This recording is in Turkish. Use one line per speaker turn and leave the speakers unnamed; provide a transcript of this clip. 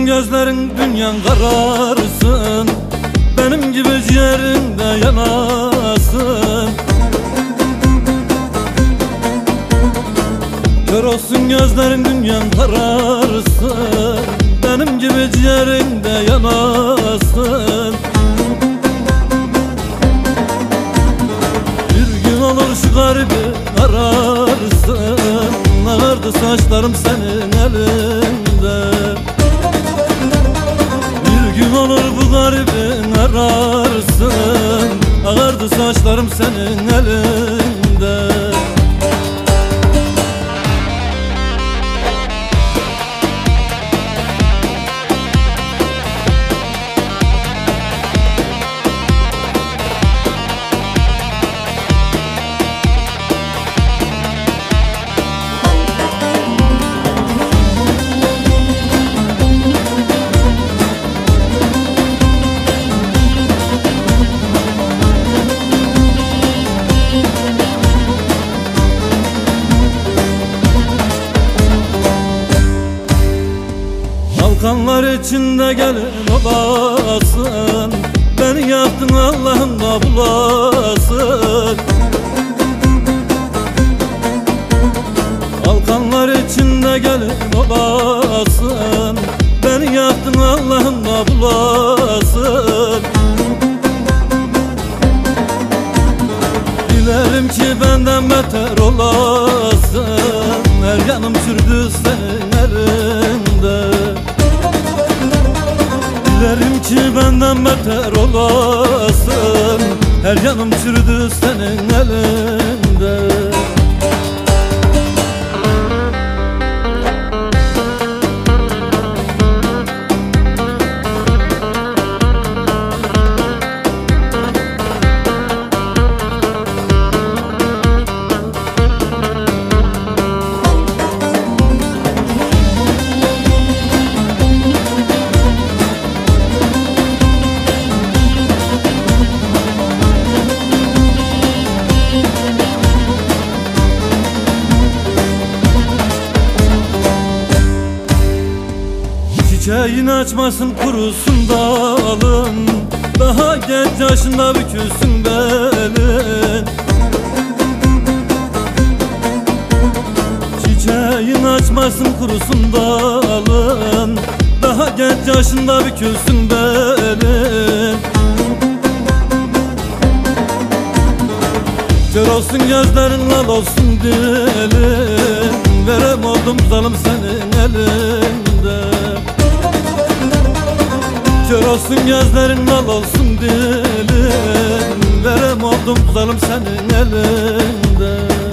olsun gözlerin dünyan kararsın, benim gibi ciğerinde yanasın. Kör olsun gözlerin dünyan kararsın, benim gibi ciğerinde yanasın. Bir gün olur şu garibi ararsın, ağardı saçlarım senin elinde. Bir gün olur bu garibin ararsın, ağardı saçlarım senin elinde. Kanlar içinde gelin olasın, beni yaktın Allah'ım da bulasın. Alkanlar içinde gelin olasın, beni yaktın Allah'ım da bulasın. Dilerim ki benden beter olasın, her yanım çürdü senin elinde. Dilerim ki benden beter olasın, her yanım çürüdü senin elinde. Çiçeğin açmasın kurusun dalın, daha genç yaşında bükülsün belin. Çiçeğin açmasın kurusun dalın, daha genç yaşında bükülsün belin. Kör olsun gözlerin, lal olsun dilin, verem oldum zalim senin elinde. Kör olsun gözlerin, lal olsun dilin, verem oldum zalim senin elinde.